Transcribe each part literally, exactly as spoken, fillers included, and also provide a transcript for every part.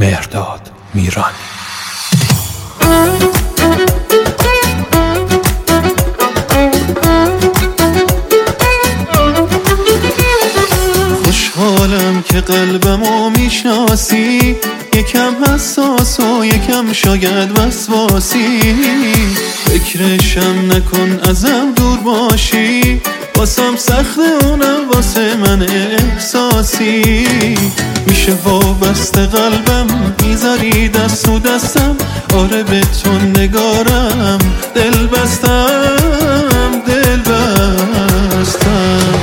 مهرداد میرانی. خوشحالم که قلبمو میشناسی، یکم حساس و یکم شاید وسواسی. فکرشم نکن ازم دور باشی، واسم سخته اونم واسه من احساسی. میشه وابسته قلبم میذاری دست و دستم، آره به تو نگارم دل بستم دل بستم.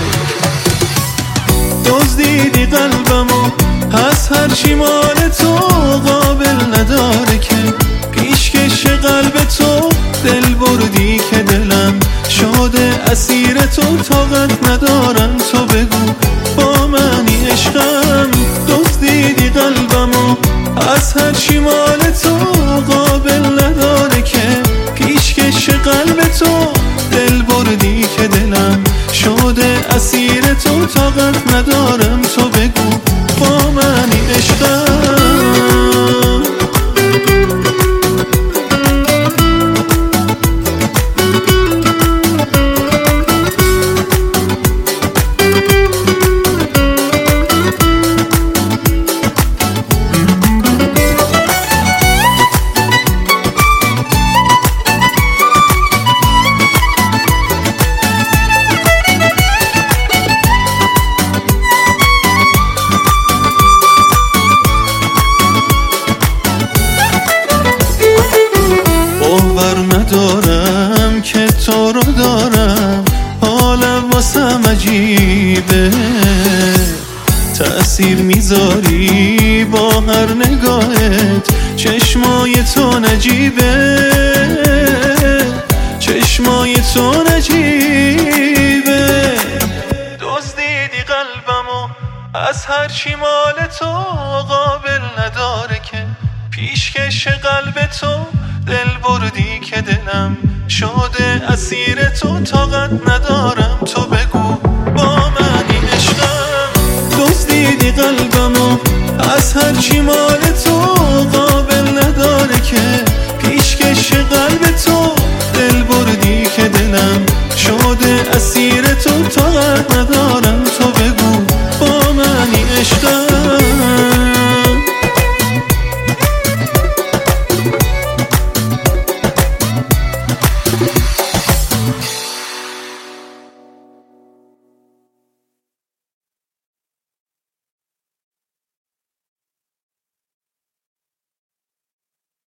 دزدیدی قلبمو پس هرچی مال تو قابل نداره که پیشکش قلب تو. دل بردی که دلم شده اسیر تو، طاقت ندارم تو بگو با منی عشقم. دزدیدی قلبمو از هرچی مال تو قابل نداره که پیشکش قلب تو. دل بردی که دلم شده اسیر تو، طاقت ندارم تو بگو با منی عشقم. ندارم که تو رو دارم، حالم واسم عجیبه. تأثیر میذاری با هر نگاهت، چشمای تو نجیبه چشمای تو نجیبه. دزدیدی قلبمو از هرچی مال تو قابل نداره که پیشکش قلب تو. دل بردی که دلم شده اسیر تو، طاقت ندارم تو بگو با منی عشقم. دزدیدی قلبمو از هرچی مال تو قابل نداره که پیشکش قلب تو. دل بردی که دلم